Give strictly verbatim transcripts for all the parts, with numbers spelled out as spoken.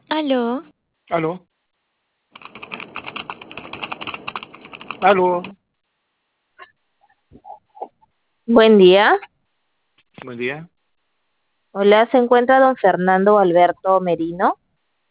Aló, Aló, aló, buen día. buen día. Hola, se encuentra don Fernando Alberto Merino.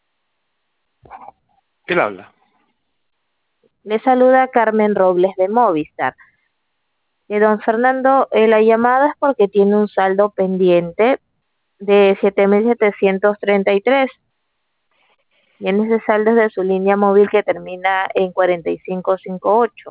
¿Él habla? Le saluda Carmen Robles de Movistar. Eh, don Fernando, eh, la llamada es porque tiene un saldo pendiente de siete mil setecientos treinta y tres. Y en ese saldo es de su línea móvil que termina en cuarenta y cinco cincuenta y ocho.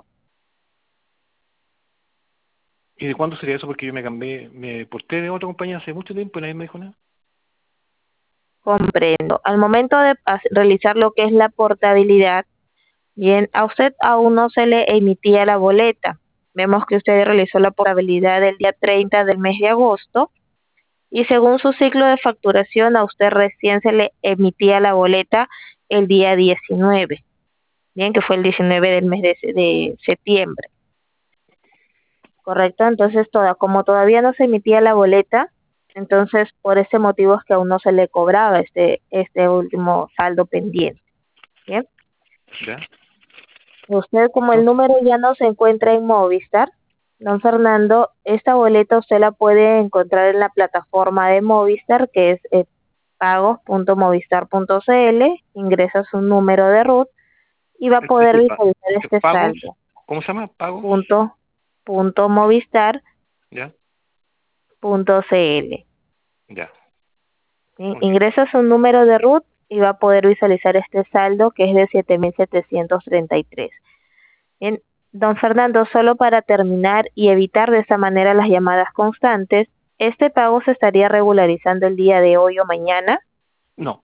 ¿Y de cuándo sería eso? Porque yo me cambié, me porté de otra compañía hace mucho tiempo y nadie me dijo nada. Comprendo. Al momento de hac- realizar lo que es la portabilidad, bien, a usted aún no se le emitía la boleta. Vemos que usted realizó la portabilidad el día treinta del mes de agosto y según su ciclo de facturación a usted recién se le emitía la boleta el día diecinueve, bien, que fue el diecinueve del mes de, se- de septiembre, ¿correcto? Entonces, toda, como todavía no se emitía la boleta, entonces por ese motivo es que aún no se le cobraba este, este último saldo pendiente, ¿bien? ¿Ya? Usted, como el Entonces, número ya no se encuentra en Movistar, don Fernando, esta boleta usted la puede encontrar en la plataforma de Movistar, que es eh, pagos punto movistar punto cl, ingresa su número de RUT y va a eh, poder disculpa, visualizar eh, este ¿pagos? saldo. ¿Cómo se llama? ¿Pagos? Punto, punto movistar ¿Ya? punto cl. Ya. ¿Sí? Ok. Ingresa su número de RUT y va a poder visualizar este saldo que es de siete mil setecientos treinta y tres. Bien, don Fernando, solo para terminar y evitar de esa manera las llamadas constantes, este pago se estaría regularizando el día de hoy o mañana. No,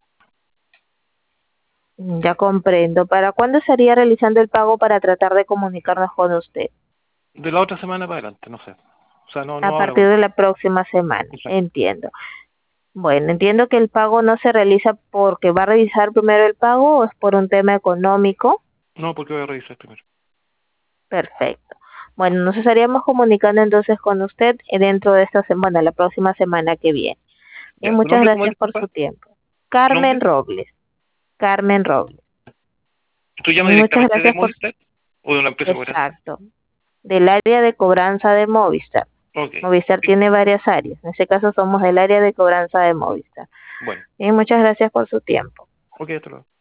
Mm, Ya comprendo. ¿Para cuándo estaría realizando el pago para tratar de comunicarnos con usted? de la otra semana para adelante, no sé. O sea, no, A no ahora partir cuando. de la próxima semana. Exacto. Entiendo. Bueno, entiendo que el pago no se realiza porque va a revisar primero el pago o es por un tema económico. No, porque voy a revisar primero. Perfecto. Bueno, nos estaríamos comunicando entonces con usted eh, dentro de esta semana, la próxima semana que viene. Bien, Ya. ¿Tu muchas nombre cómo es, gracias por disculpa? su tiempo. ¿Tu Carmen nombre? Robles. Carmen Robles. ¿Tú llamas Bien, muchas directamente de gracias por... Movistar o de una empresa de cobranza? Exacto. Del área de cobranza de Movistar. Ok. Movistar Sí. tiene varias áreas. En este caso somos del área de cobranza de Movistar. Bueno. Bien, muchas gracias por su tiempo. Ok, hasta luego.